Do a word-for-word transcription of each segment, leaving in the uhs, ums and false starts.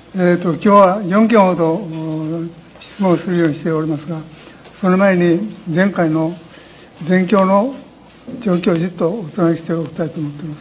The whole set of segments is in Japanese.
えーと、今日はよんけんほど質問をするようにしておりますが、その前に前回の全教の状況をじっとお伝えしておきたいと思っています。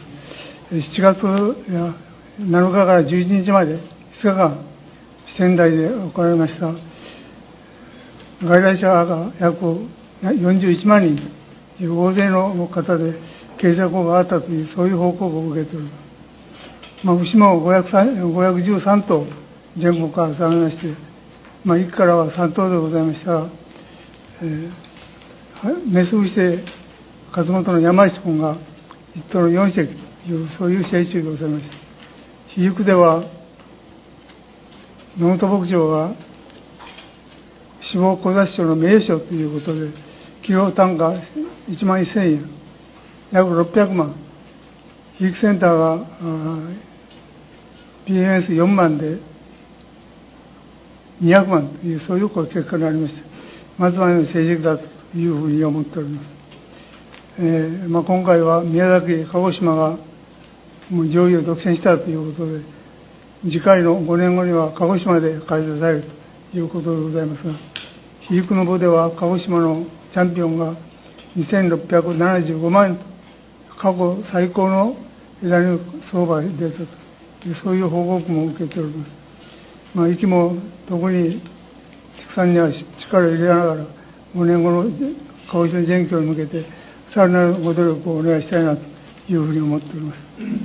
しちがつなのかからじゅういちにちまでいつかかん、仙台で行われました外来者が約よんじゅういちまんにんという大勢の方で経済効果があったという、そういう報告を受けております。まあ、牛もごひゃくじゅうさんとう全国から定めまして、まあ、いっからはさんとうでございましたが、えー、メス牛で勝本の山石君がいっとうのよんせきという、そういう成虫でございました。肥育では野本牧場が脂肪小雑種の名所ということで、キロ単価いちまんせんえん、約ろっぴゃくまん、肥育センターが ピーエムエスよん 万でにひゃくまんという、そういう結果になりました。まずまでの成績だというふうに思っております。えーまあ、今回は宮崎、鹿児島がもう上位を独占したということで、次回のごねんごには鹿児島で開催されるということでございますが、肥育の部では鹿児島のチャンピオンがにせんろっぴゃくななじゅうごまん円と、過去最高の枝の相場に出たという、そういう報告も受けております。まあ、息も特に畜産には力を入れながら、ごねんごの鹿児島全境に向けてさらなるご努力をお願いしたいなというふうに思っております。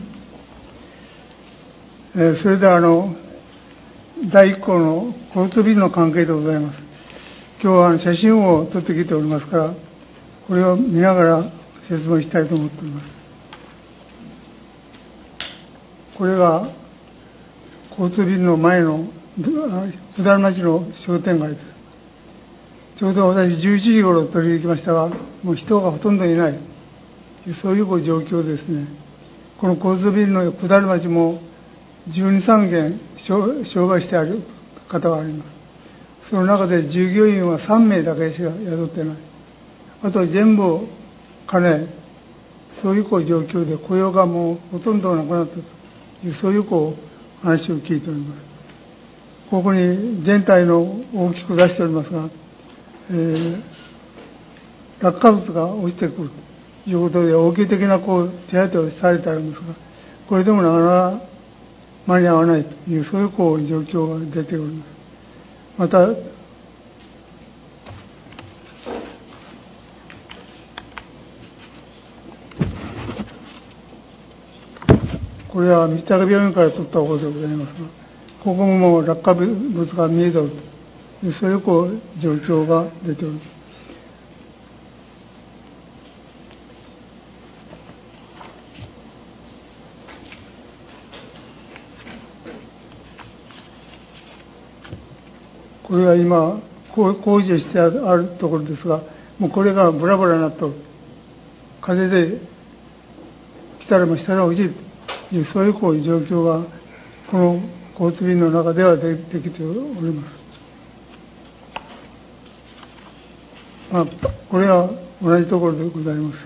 えー、それではあのだいいっこうの交通便の関係でございます。今日は写真を撮ってきておりますから、これを見ながら説明したいと思っております。これが交通便の前の普段町の商店街です。ちょうど私じゅういちじごろ取りに行きましたが、もう人がほとんどいない、そういう状況ですね。この交通便の下る町もじゅうに、さんけん商売してある方があります。その中で従業員はさんめいだけしか雇ってない。あとは全部金、そういうこう状況で雇用がもうほとんどなくなったという、そういうこう話を聞いております。ここに全体の大きく出しておりますが、えー、落下物が落ちてくるということで応急的なこう手当てをされてありますが、これでもなかなか間に合わないという、そういうこう状況が出ております。またこれは三鷹病院から取った方でございますが、ここももう落下物が見えておるという、そういうこう状況が出ております。これは今工事をしてあるところですが、もうこれがブラブラになっとる、風で来たらも下が落ちるという、そういうこう状況がこの交通便の中では出てきております。まあ、これは同じところでございます。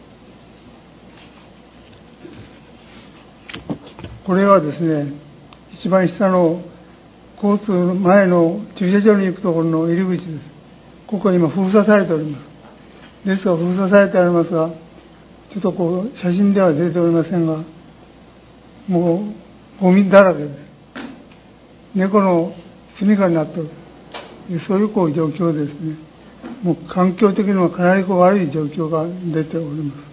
これはですね、一番下の交通の前の駐車場に行くところの入り口です。ここは今封鎖されております。ですが封鎖されておりますが、ちょっとこう写真では出ておりませんが、もうゴミだらけです。猫の住処になっている、そういうこう状況ですね。もう環境的にはかなりこう悪い状況が出ております。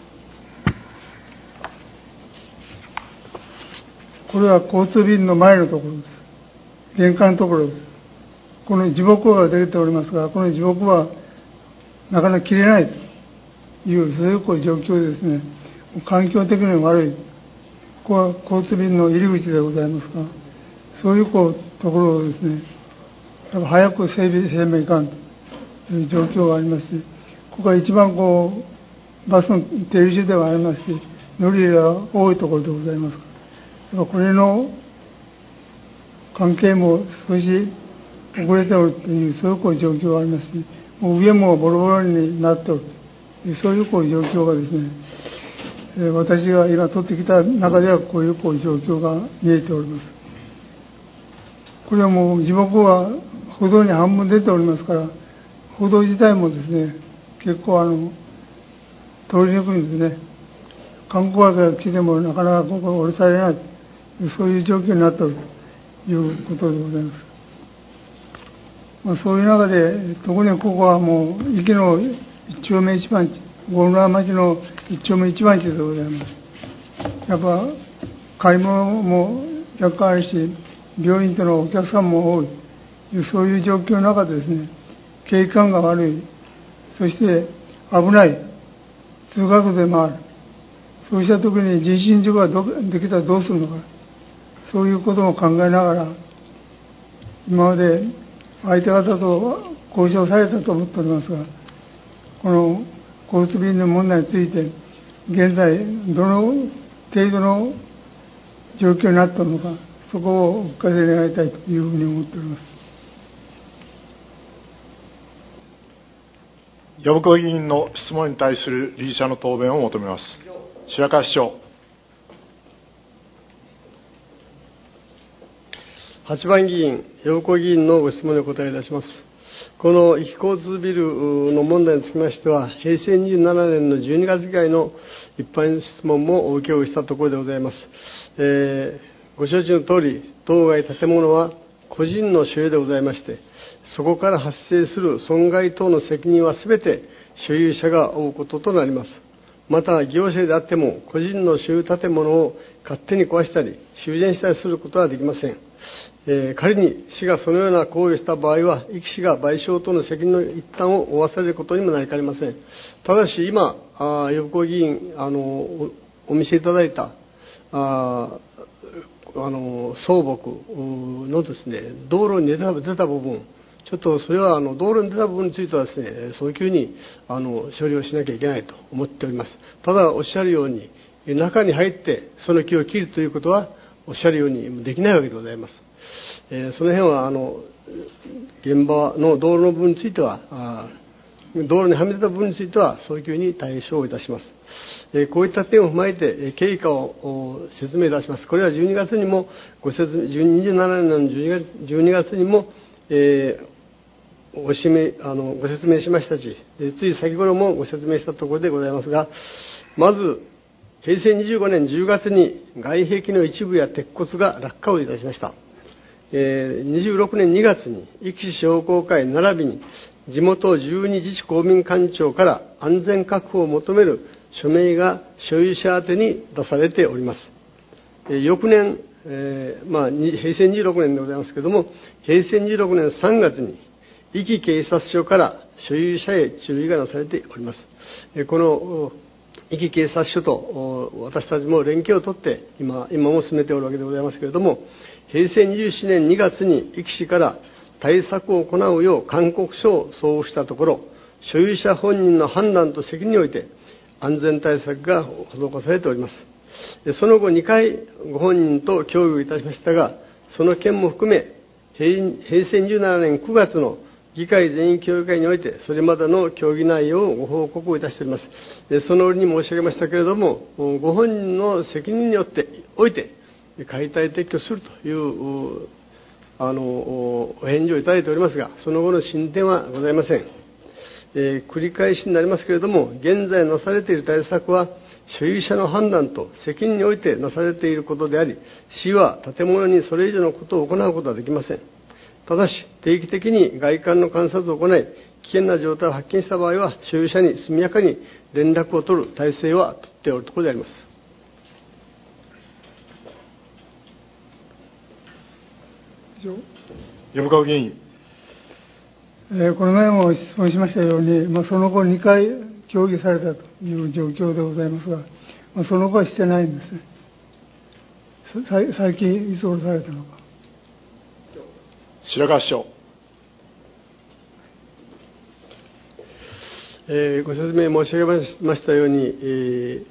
これは交通便の前のところです。玄関のところです。この地獄が出ておりますが、この地獄はなかなか切れないという、そういうこう状況ですね。環境的に悪い、ここは交通便の入り口でございますが、そういうこうところをですね、早く整備せねばいかんという状況がありますし、ここは一番こうバスの停留所ではありますし、乗り入れが多いところでございますから、これの関係も少し遅れておるという、そういうこう状況がありますし、もう上もボロボロになっておるという、そういうこう状況がですね、えー、私が今取ってきた中ではこういうこう状況が見えております。 これはもう地元は歩道に半分出ておりますから、歩道自体もですね、結構あの通りにくいんですね。観光客が来てもなかなかここを降ろされない、そういう状況になっているということでございます。まあ、そういう中で、特にここはもう、壱岐の一丁目一番地、郷村町の一丁目一番地でございます。やっぱ、買い物も若干あるし、病院とのお客さんも多い、そういう状況の中でですね、景観が悪い、そして危ない、通学でもある、そうしたときに人身事故ができたらどうするのか、そういうことも考えながら、今まで相手方と交渉されたと思っておりますが、この交通便の問題について、現在、どの程度の状況になったのか、そこをお聞かせ願いたいというふうに思っております。 藪子議員の質問に対する理事者の答弁を求めます。白川市長。 はちばん議員、藪子議員のご質問にお答えいたします。この壱岐交通ビルの問題につきましては、へいせいにじゅうななねんのじゅうにがつ議会の一般質問もお受けをしたところでございます。えー、ご承知のとおり、当該建物は個人の所有でございまして、そこから発生する損害等の責任はすべて所有者が負うこととなります。また、行政であっても、個人の所有建物を勝手に壊したり、修繕したりすることはできません。えー、仮に市がそのような行為をした場合は、壱岐市が賠償等の責任の一端を負わされることにもなりかねません。ただし、今、藪子議員あのお、お見せいただいた、ああの草木のですね、道路に出た、出た部分、ちょっとそれはあの道路に出た部分についてはですね、早急にあの処理をしなきゃいけないと思っております。ただ、おっしゃるように、中に入ってその木を切るということは、おっしゃるようにできないわけでございます。えー、その辺はあの現場の道路の部分については、あ道路にはみ出た部分については早急に対処をいたします。えー、こういった点を踏まえて経過を説明いたします。これはじゅうにがつにもご説明、にじゅうななねんのじゅうにがつにも、えー、ご, めあのご説明しましたし、つい先頃もご説明したところでございますが、まずへいせいにじゅうごねんじゅうがつに外壁の一部や鉄骨が落下をいたしました。えー、にじゅうろくねんにがつに壱岐市商工会並びに地元じゅうに自治公民館長から安全確保を求める署名が所有者宛てに出されております。えー、翌年、えーまあ、へいせいにじゅうろくねんでございますけれども、へいせいにじゅうろくねんさんがつに壱岐警察署から所有者へ注意がなされております。えー、この壱岐警察署と私たちも連携を取って今、今も進めておるわけでございますけれども、へいせいにじゅうななねんにがつに壱岐市から対策を行うよう勧告書を送付したところ、所有者本人の判断と責任において安全対策が施されております。その後にかいご本人と協議をいたしましたが、その件も含めへいせいにじゅうななねんくがつの議会全員協議会においてそれまでの協議内容をご報告をいたしております。その折に申し上げましたけれども、ご本人の責任によっておいて解体撤去するというあのお返事をいただいておりますが、その後の進展はございません。えー、繰り返しになりますけれども、現在なされている対策は所有者の判断と責任においてなされていることであり、市は建物にそれ以上のことを行うことはできません。ただし、定期的に外観の観察を行い、危険な状態を発見した場合は、所有者に速やかに連絡を取る体制は取っておるところであります。 藪川議員。 えー、この前も質問しましたように、まあ、その後にかい協議されたという状況でございますが、まあ、その後はしてないんですね。最近いつ降ろされたのか。 白川市長。 えー、ご説明申し上げましたように、え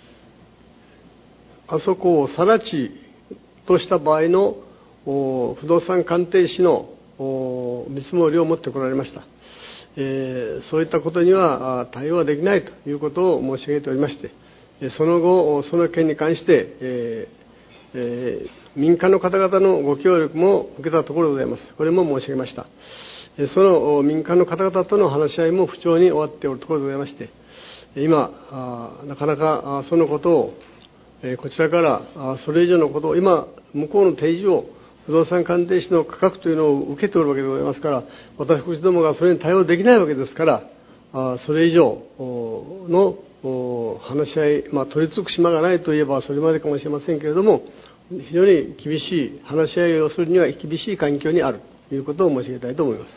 ー、あそこを更地とした場合の不動産鑑定士の見積もりを持ってこられました。えー、そういったことには対応はできないということを申し上げておりまして、その後、その件に関して、えーえ民間の方々のご協力も受けたところでございます。これも申し上げました。その民間の方々との話し合いも不調に終わっておるところでございまして、今、なかなかそのことを、こちらからそれ以上のことを、今、向こうの提示を、不動産鑑定士の価格というのを受けておるわけでございますから、私どもがそれに対応できないわけですから、それ以上の話し合い、まあ、取り付く島がないといえばそれまでかもしれませんけれども、非常に厳しい話し合いをするには厳しい環境にあるということを申し上げたいと思います。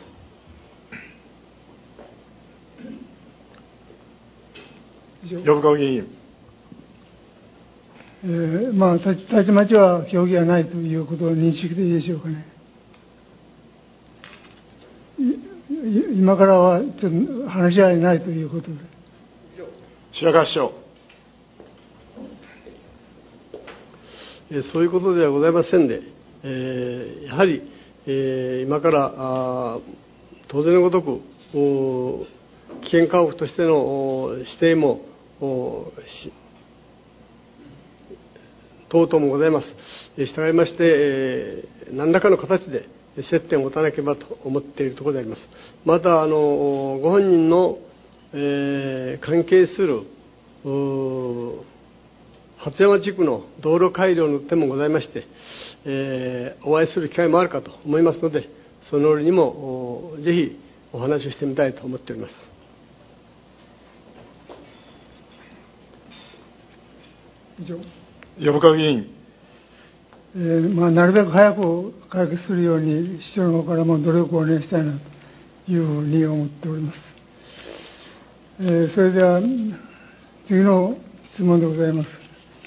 呼川議員。 えー、まあ、たちまちは協議はないということを認識でいいでしょうかね。今からはちょっと話し合いないということで。 白川市長。 そういうことではございませんで、えー、やはり、えー、今からあ当然のごとく危険家屋としての指定も等々もございます。したがいまして、えー、何らかの形で接点を持たなければと思っているところであります。またあのご本人の、えー、関係する初山地区の道路改良の点もございまして、えー、お会いする機会もあるかと思いますので、その折にもぜひお話をしてみたいと思っております。 以上。 呼川議員。 えーまあ、なるべく早く解決するように市長の方からも努力をお願いしたいなというふうに思っております。えー、それでは次の質問でございます。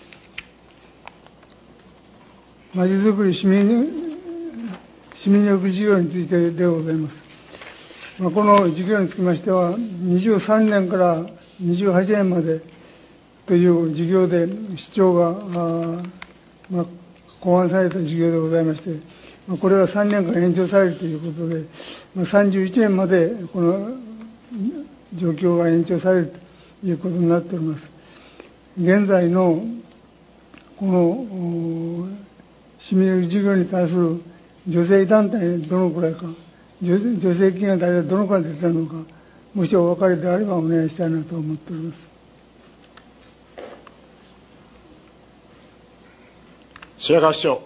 まちづくり市民市民力事業についてでございます。まあ、この事業につきましては、にじゅうさんねんからにじゅうはちねんまでという事業で、市長が、あまあ、考案された事業でございまして、まあ、これがさんねんかん延長されるということで、まあ、さんじゅういちねんまでこの状況が延長されるということになっております。現在のこの市民事業に対する助成団体どのくらいか、助成金が大体どのくらい出ているのか、もしお分かりであればお願いしたいなと思っております。 白川市長。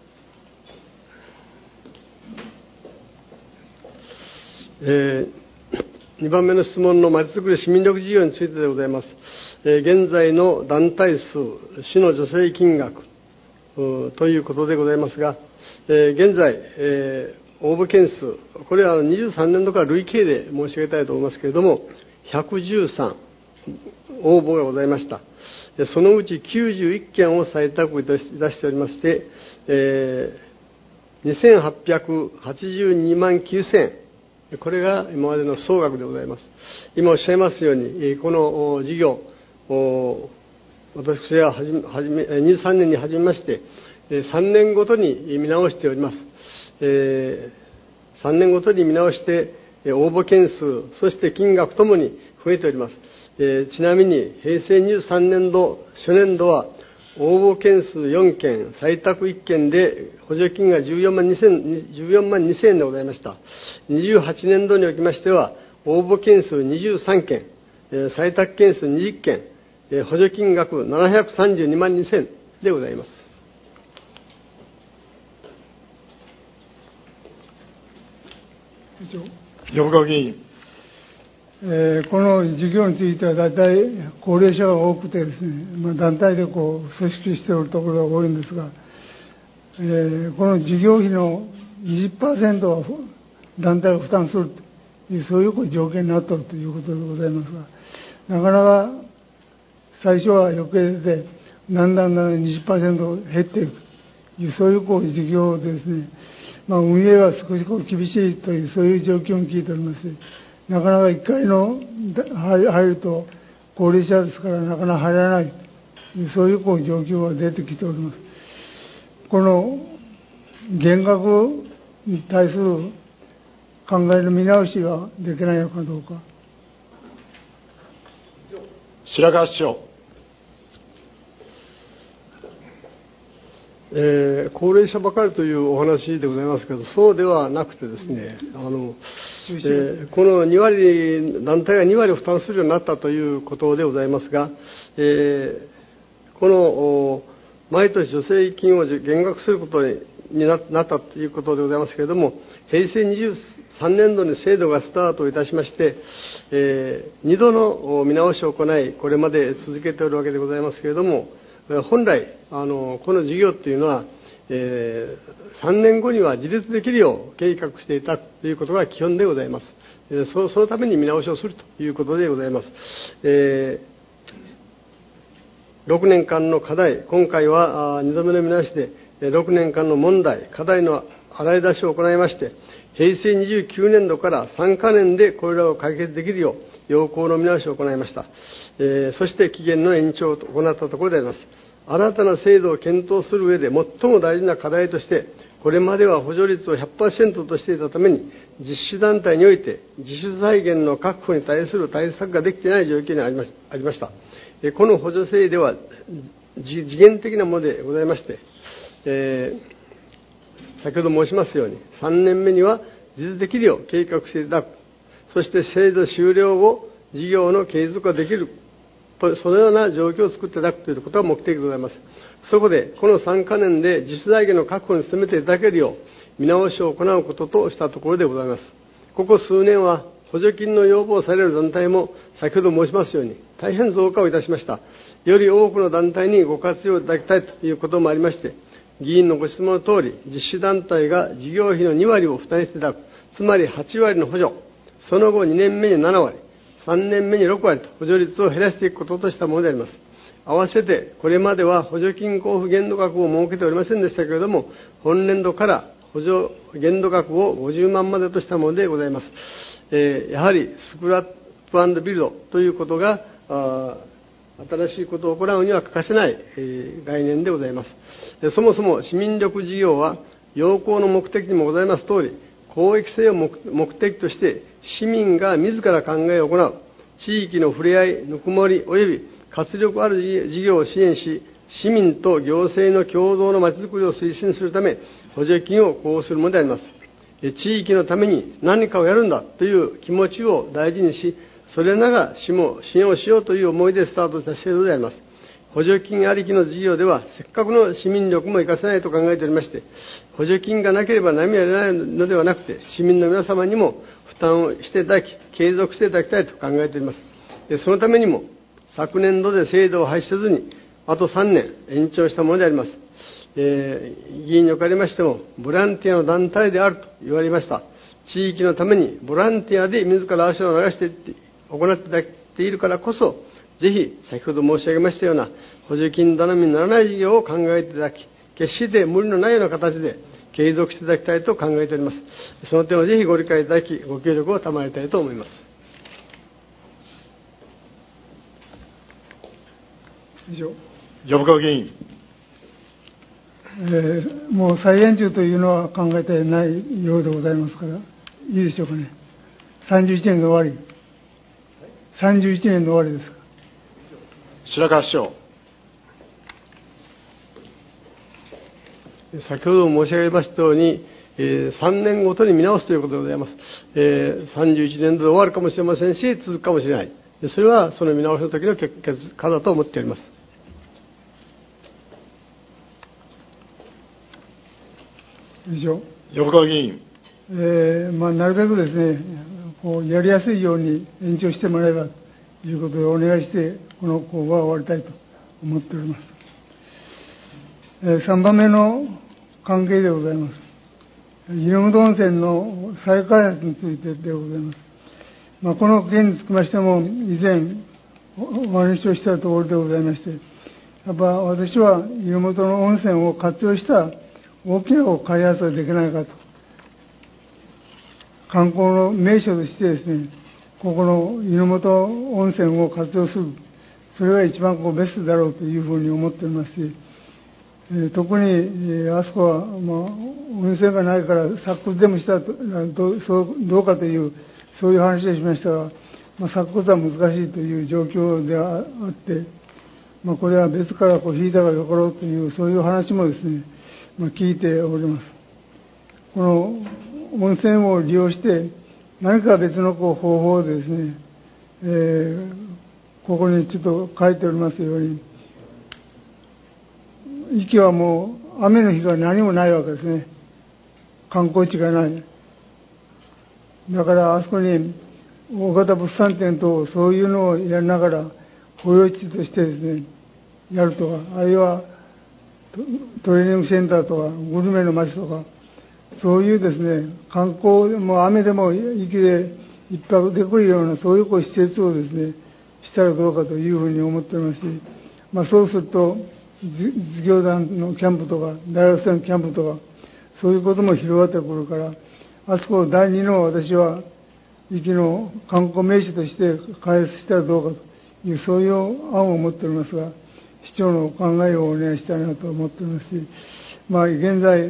えー、にばんめの質問のまちづくり市民力事業についてでございます。えー、現在の団体数、市の助成金額ということでございますが、えー、現在、えー、応募件数、これはにじゅうさんねん度から累計で申し上げたいと思いますけれども、ひゃくじゅうさん応募がございました。そのうちきゅうじゅういっけんを採択いたしておりまして、えー、にせんはっぴゃくはちじゅうにまんきゅうせんえん、これが今までの総額でございます。今おっしゃいますように、この事業、私ははじめはじめにじゅうさんねんに始めまして、さんねんごとに見直しております。えー、さんねんごとに見直して、応募件数、そして金額ともに増えております。えー、ちなみに、平成にじゅうさんねん度、初年度は、応募件数よんけん、採択いっけんで、補助金がじゅうよんまんにせんえんでございました。にじゅうはちねん度におきましては、応募件数にじゅうさんけん、採択件数にじゅっけん、補助金額ななひゃくさんじゅうにまんにせんでございます。 呼川議員。 えー、この事業については大体高齢者が多くてですね、まあ、団体でこう組織しておるところが多いんですが、えー、この事業費の にじゅっパーセント は団体が負担するという、そういう条件になっているということでございますが、なかなか最初は余計で、だんだんだんだん にじゅっパーセント 減っていくという、そういうこう事業でですね、まあ、運営が少しこう厳しいという、そういう状況を聞いておりまして、なかなかいっかいの入ると高齢者ですからなかなか入らない、そういうこう状況が出てきております。この減額に対する考えの見直しができないのかどうか。 白川市長。 えー、高齢者ばかりというお話でございますけど、そうではなくてですね、あのえー、このに割、団体がに割を負担するようになったということでございますが、えー、この毎年助成金を減額することになったということでございますけれども、平成にじゅうさんねん度に制度がスタートいたしまして、えー、にどの見直しを行い、これまで続けておるわけでございますけれども、本来、あのこの事業というのは、えー、さんねんごには自立できるよう計画していたということが基本でございます。えー、そ, そのために見直しをするということでございます。えー、ろくねんかんの課題、今回はにどめの見直しで、ろくねんかんの問題、課題の洗い出しを行いまして、平成にじゅうきゅうねん度からさんかねんでこれらを解決できるよう、要項の見直しを行いました。えー、そして期限の延長を行ったところであります。新たな制度を検討する上で最も大事な課題として、これまでは補助率を ひゃくパーセント としていたために、実施団体において自主財源の確保に対する対策ができていない状況にありました。この補助制では次元的なものでございまして、えー、先ほど申しますように、さんねんめには自立できるよう計画していただく、そして制度終了後、事業の継続ができる、そのような状況を作っていただくということが目的でございます。そこで、このさんかねんで自主財源の確保に努めていただけるよう、見直しを行うこととしたところでございます。ここ数年は、補助金の要望される団体も、先ほど申しますように、大変増加をいたしました。より多くの団体にご活用いただきたいということもありまして、議員のご質問のとおり、実施団体が事業費のに割を負担していただく、つまりはち割の補助、その後にねんめになな割、さんねんめにろく割と補助率を減らしていくこととしたものであります。合わせて、これまでは補助金交付限度額を設けておりませんでしたけれども、本年度から補助限度額をごじゅうまんまでとしたものでございます。えー、やはりスクラップ&ビルドということが、新しいことを行うには欠かせない、えー、概念でございます。そもそも市民力事業は、要項の目的にもございますとおり、公益性を目的として、市民が自ら考えを行う、地域の触れ合い、ぬくもり及び活力ある事業を支援し、市民と行政の共同のまちづくりを推進するため、補助金を交付するものであります。地域のために何かをやるんだという気持ちを大事にし、それなら市も支援をしようという思いでスタートした制度であります。補助金ありきの事業では、せっかくの市民力も活かせないと考えておりまして、補助金がなければ何もやれないのではなくて、市民の皆様にも負担をしていただき、継続していただきたいと考えております。そのためにも、昨年度で制度を廃止せずに、あとさんねん延長したものであります。えー、議員におかれましても、ボランティアの団体であると言われました。地域のためにボランティアで自ら足を流して行っていただいているからこそ、ぜひ、先ほど申し上げましたような、補助金頼みにならない事業を考えていただき、決して無理のないような形で継続していただきたいと考えております。その点をぜひご理解いただき、ご協力を賜りたいと思います。 以上。 藪川議員。 えー、もう再延長というのは考えていないようでございますから、いいでしょうかね。さんじゅういちねんの終わり。さんじゅういちねんの終わりですか。 白川市長。 先ほど申し上げましたように、えー、さんねんごとに見直すということでございます。えー、さんじゅういちねん度で終わるかもしれませんし、続くかもしれない。それはその見直しの時の結果だと思っております。 以上。 藪川議員。 えーまあ、なるべくですね、こうやりやすいように延長してもらえばということでお願いして、この講話を終わりたいと思っております。えー、さんばんめの関係でございます。湯本温泉の再開発についてでございます。まあ、この件につきましても、以前お話をしたところでございまして、やっぱ私は湯本の温泉を活用した大きな開発ができないかと。観光の名所としてですね、ここの湯本温泉を活用する、それが一番こうベストだろうというふうに思っておりますし、えー、特に、えー、あそこは、まあ、温泉がないから削骨でもしたら ど, そうどうかという、そういう話をしましたが、まあ、削骨は難しいという状況であって、まあ、これは別からこう引いたがよかろうという、そういう話もですね、 まあ、聞いております。この温泉を利用して何か別のこう方法でですね、えー、ここにちょっと書いておりますように、息はもう雨の日が何もないわけですね。観光地がない。だからあそこに大型物産展とそういうのをやりながら保養地としてですね、やるとか、あるいはトレーニングセンターとかグルメの街とか、そういうですね、観光でも雨でも雪で一泊できるようなそういうこう施設をですね、したらどうかというふうに思っておりますし、まあ、そうすると実業団のキャンプとか大学生のキャンプとかそういうことも広がってくるから、あそこを第二の私は壱岐の観光名所として開発したらどうかというそういう案を持っておりますが、市長の考えをお願いしたいなと思っておりますし、まあ、現在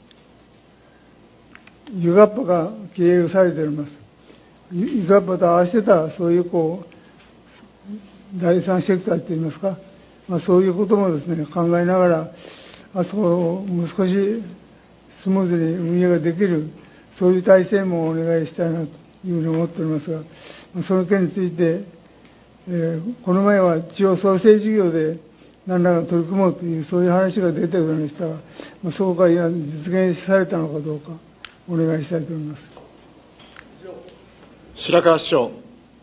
ユガッパが経営されております。ユガッパと合わせたそういうこう第三セクターといいますか、まあ、そういうこともですね考えながら、あそこをもう少しスムーズに運営ができるそういう体制もお願いしたいなというふうに思っておりますが、その件について、えー、この前は地方創生事業で何らか取り組もうというそういう話が出ておりましたが、まあ、そこが今実現されたのかどうかお願いしたいと思います。 白川市長。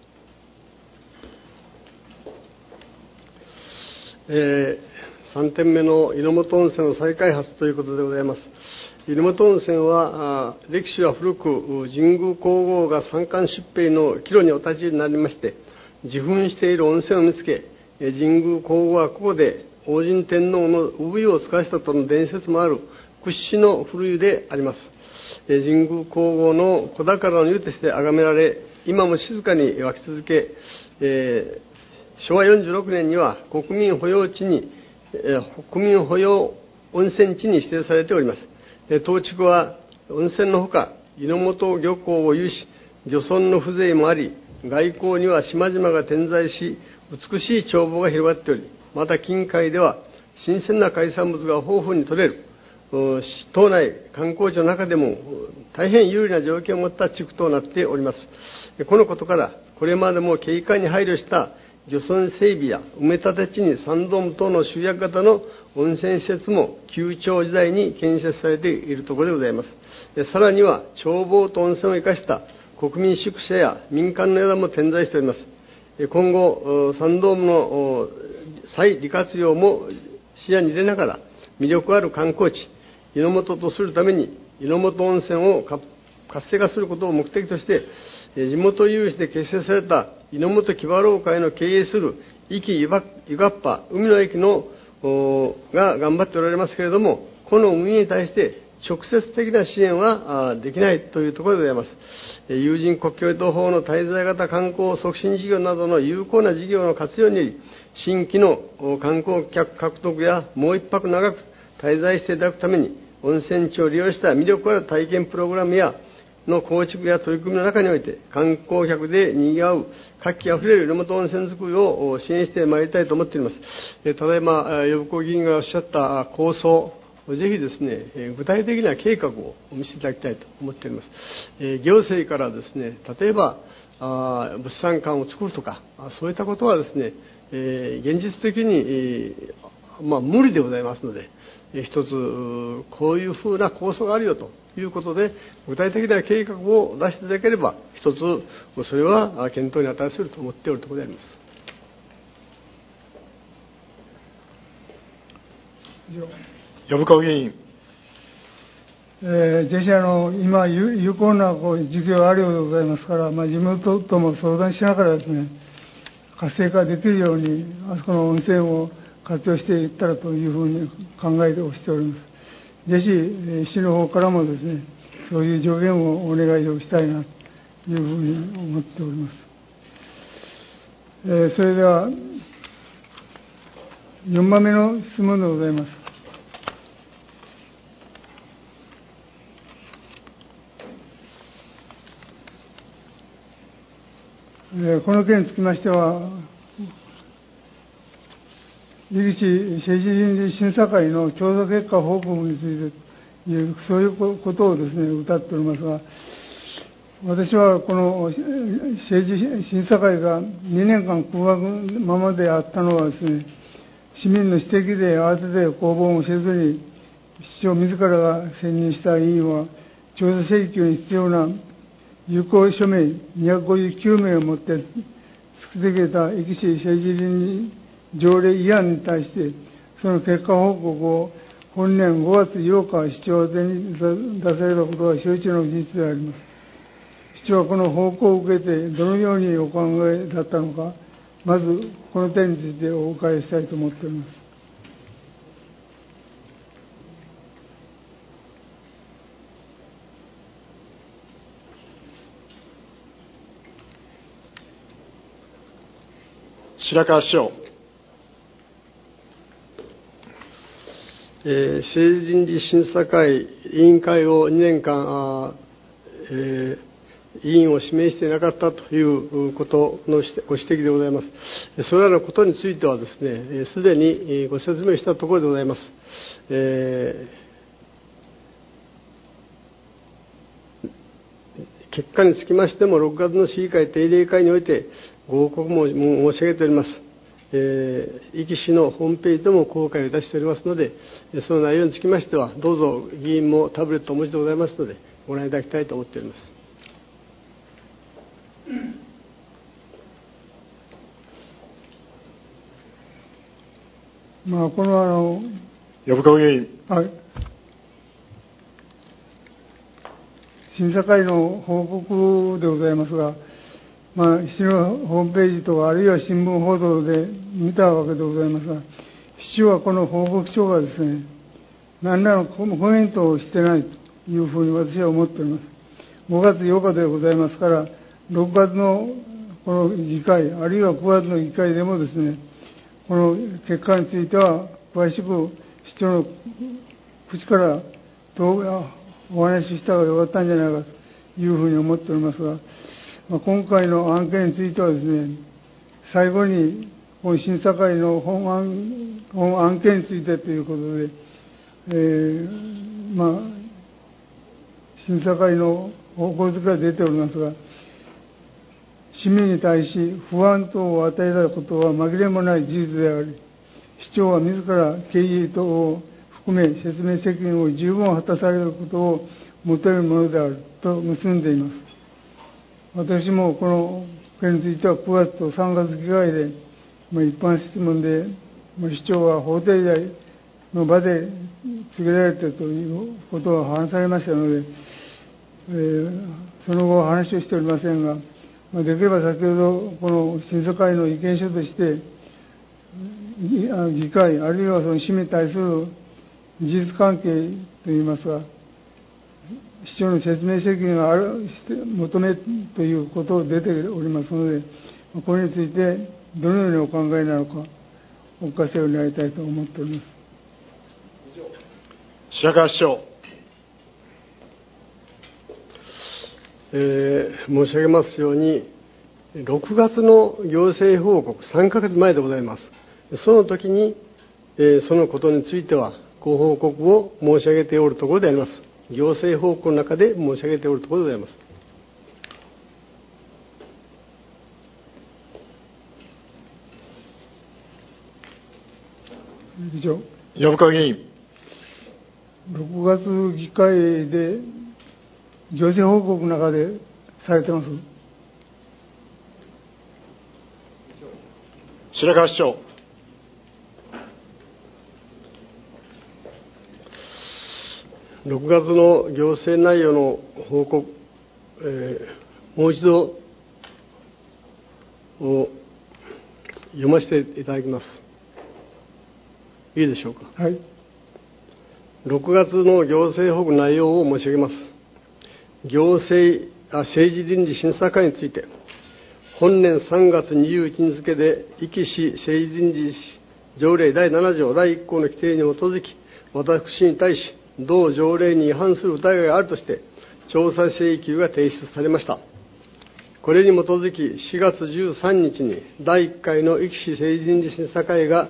えー、さんてんめの猪本温泉の再開発ということでございます。猪本温泉は歴史は古く、神宮皇后が三冠疾病の岐路にお立ちになりまして、自噴している温泉を見つけ、神宮皇后はここで王神天皇の産湯を使わしたとの伝説もある屈指の古湯であります。神宮皇后の子宝の湯として崇められ、今も静かに湧き続け、えーしょわよんじゅうろくねんには国民保養地に、えー、国民保養温泉地に指定されております。えー、当地区は温泉のほか、猪本漁港を有し、漁村の風情もあり、外交には島々が点在し、美しい眺望が広がっており、また近海では新鮮な海産物が豊富に取れる、島内観光地の中でも大変有利な条件を持った地区となっております。このことから、これまでも景観に配慮した漁村整備や埋め立て地にサンドーム等の集約型の温泉施設も旧朝時代に建設されているところでございます。さらには眺望と温泉を生かした国民宿舎や民間の宿も点在しております。今後サンドームの再利活用も視野に入れながら、魅力ある観光地猪本とするために猪本温泉を活性化することを目的として、地元有志で結成された猪本木場労会の経営する壱岐湯がっぱ海の駅のが頑張っておられますけれども、この運営に対して直接的な支援はできないというところでございます。有人国境移動法の滞在型観光促進事業などの有効な事業の活用により、新規の観光客獲得やもう一泊長く滞在していただくために、温泉地を利用した魅力ある体験プログラムやの構築や取り組みの中において、観光客で賑わう活気あふれる猪本温泉づくりを支援してまいりたいと思っております。ただいま呼子議員がおっしゃった構想、ぜひですね、具体的な計画をお見せいただきたいと思っております。行政からですね、例えば物産館を作るとか、そういったことはですね、現実的に、まあ、無理でございますので、一つこういうふうな構想があるよということで、具体的な計画を出していただければ、一つそれは検討に値すると思っておるところであります。 薮川議員。 えー、ぜひあの今有効なこう事業があるようでございますから、まあ、地元とも相談しながらですね、活性化できるようにあそこの温泉を活用していったらというふうに考えてしております。ぜひ、えー、市の方からもですね、そういう助言をお願いをしたいなというふうに思っております。えー、それではよんばんめの質問でございます。この件につきましては、 井口政治倫理審査会の調査結果報告についていう、そういうことをですね、謳っておりますが、私はこの政治審査会がにねんかん空白のままであったのはですね、市民の指摘で慌てて公募もせずに、市長自らが選任した委員は、調査請求に必要な有効署名にひゃくごじゅうきゅうめいをもって突きつけた壱岐市政治倫理条例違反に対して、その結果報告を本年ごがつようか、市長宛てに出されたことは承知の事実であります。市長はこの報告を受けて、どのようにお考えだったのか、まずこの点についてお伺いしたいと思っております。 白川市長。 えー、政治倫理審査会委員会をにねんかん、あえー委員を指名していなかったということのご指摘でございます。それらのことについてはですね、すでにご説明したところでございます。えー、結果につきましても、ろくがつの市議会定例会においてご報告も申し上げております。えー、壱岐市のホームページでも公開をいたしておりますので、その内容につきましては、どうぞ議員もタブレットをお持ちでございますので、ご覧いただきたいと思っております。 まあ、このあの薮川議員。 はい。審査会の報告でございますが、まあ、市のホームページとか、あるいは新聞報道で見たわけでございますが、市長はこの報告書がですね、何らのコメントをしてないというふうに私は思っております。ごがつようかでございますから、ろくがつのこの議会、あるいはくがつの議会でもですね、この結果については、詳しく市長の口からどうお話ししたらよかったんじゃないかというふうに思っておりますが、まあ、今回の案件についてはですね、最後にこの審査会の本案、本案件についてということで、えー、まあ、審査会の報告が出ておりますが、市民に対し不安等を与えたことは紛れもない事実であり、市長は自ら経緯等を含め説明責任を十分果たされることを求めるものであると結んでいます。私もこの件についてはくがつとさんがつ議会で、まあ、一般質問で、まあ、市長は法定罪の場で告げられているということを話されましたので、えー、その後話をしておりませんが、まあ、できれば先ほどこの審査会の意見書として議会あるいはその市民に対する事実関係といいますか、市長の説明責任がある求めということを出ておりますので、これについてどのようにお考えなのかお聞かせになりたいと思っております。 白川市長。 えー、申し上げますように、ろくがつの行政報告、さんかげつまえでございます。その時に、えー、そのことについては、ご報告を申し上げておるところであります。行政報告の中で申し上げておるところでございます。 議長。 薮川議員。 ろくがつ議会で行政報告の中でされてます。 白川市長。 ろくがつの行政内容の報告、えー、もう一度を読ませていただきます。いいでしょうか。 はい。 ろくがつの行政報告内容を申し上げます。行政あ政治倫理審査会について、本年さんがつにじゅういちにち付で、壱岐市政治倫理条例だいななじょうだいいっこうの規定に基づき、私に対し、同条例に違反する疑いがあるとして、調査請求が提出されました。これに基づき、しがつじゅうさんにちにだいいっかいの壱岐市政治倫理審査会が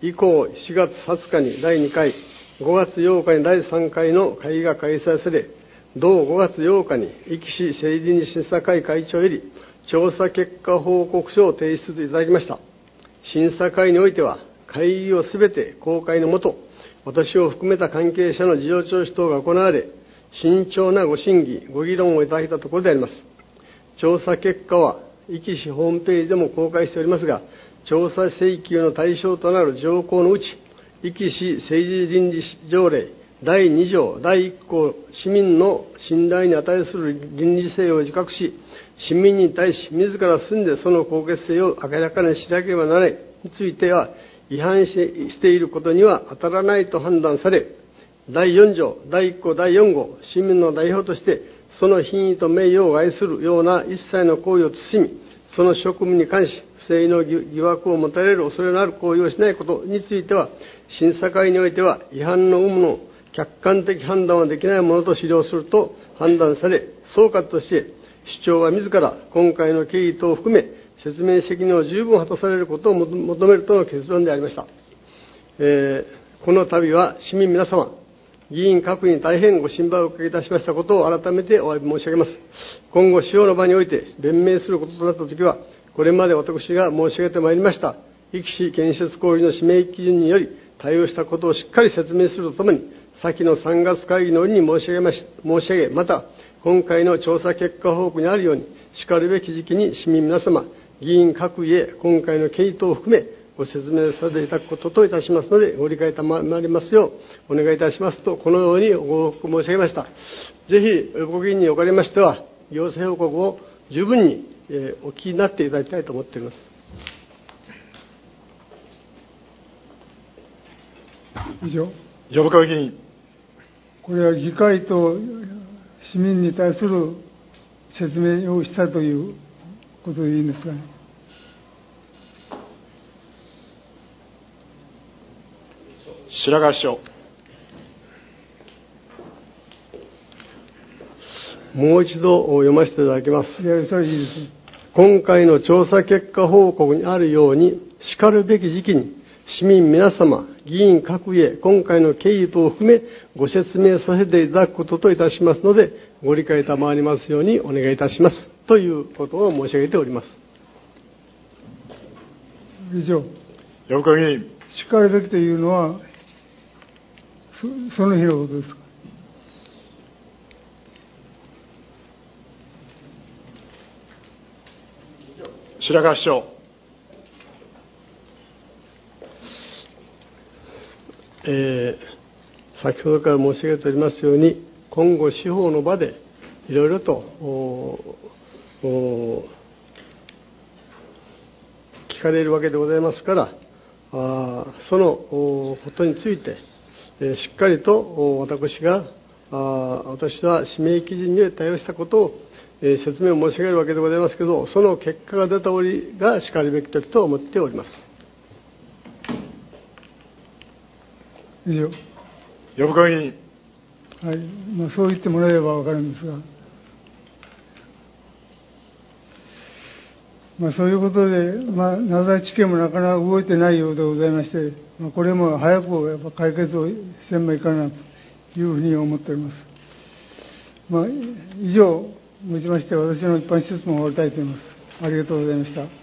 以降、しがつはつかにだいにかい、ごがつようかにだいさんかいの会議が開催され、同ごがつようかに、壱岐市政治倫理審査会会長より、調査結果報告書を提出いただきました。審査会においては、会議をすべて公開のもと、私を含めた関係者の事情聴取等が行われ、慎重なご審議、ご議論をいただいたところであります。調査結果は、壱岐市ホームページでも公開しておりますが、調査請求の対象となる条項のうち、壱岐市政治倫理条例だいにじょうだいいっこう、市民の信頼に値する倫理性を自覚し、市民に対し自ら住んでその公決性を明らかにしなければならないについては、違反していることには当たらないと判断され、だいよんじょうだいいっこうだいよんごう、市民の代表として、その品位と名誉を害するような一切の行為を慎み、その職務に関し、不正の疑惑を持たれる恐れのある行為をしないことについては、審査会においては、違反の有無の客観的判断はできないものと資料すると判断され、総括として、市長は自ら今回の経緯等を含め、説明責任を十分果たされることを求めるとの結論でありました。えー、この度は市民皆様、議員各位に大変ご心配をおかけいたしましたことを改めてお詫び申し上げます。今後、司法の場において弁明することとなったときは、これまで私が申し上げてまいりました、壱岐市建設工事の指名基準により対応したことをしっかり説明するとともに、先のさんがつ会議の折に申し上げまし、申し上げ、また、今回の調査結果報告にあるように、しかるべき時期に市民皆様、議員各位へ今回の経緯等を含め、ご説明させていただくことといたしますので、ご理解たまりますようお願いいたしますと、このようにご報告申し上げました。ぜひ、ご議員におかれましては、行政報告を十分に、えー、お聞きになっていただきたいと思っております。 以上。 藪川議員。 これは議会と市民に対する説明をしたということでいいんですかね。 白川市長。 もう一度読ませていただきます。 いや、それいいです。 今回の調査結果報告にあるように、しかるべき時期に、市民皆様、議員各位へ今回の経緯等を含め、ご説明させていただくことといたしますので、ご理解賜りますようにお願いいたします。ということを申し上げております。 以上。 藪川議員。 しかるべきというのは、そ, その日のことですか。 白川市長。 えー、先ほどから申し上げておりますように、今後、司法の場でいろいろとおお聞かれるわけでございますから、あそのことについて、えー、しっかりと私が、あ私は指名基準に対応したことを、えー、説明を申し上げるわけでございますけれど、その結果が出た折がしかるべき時と思っております。 以上。 藪川議員。 はい、まあ、そう言ってもらえれば分かるんですが、まあ、そういうことで、まあ、名指し地検もなかなか動いてないようでございまして、まあ、これも早くやっぱ解決をせんばいかなというふうに思っております。まあ、以上をもちまして、私の一般質問を終わりたいと思います。ありがとうございました。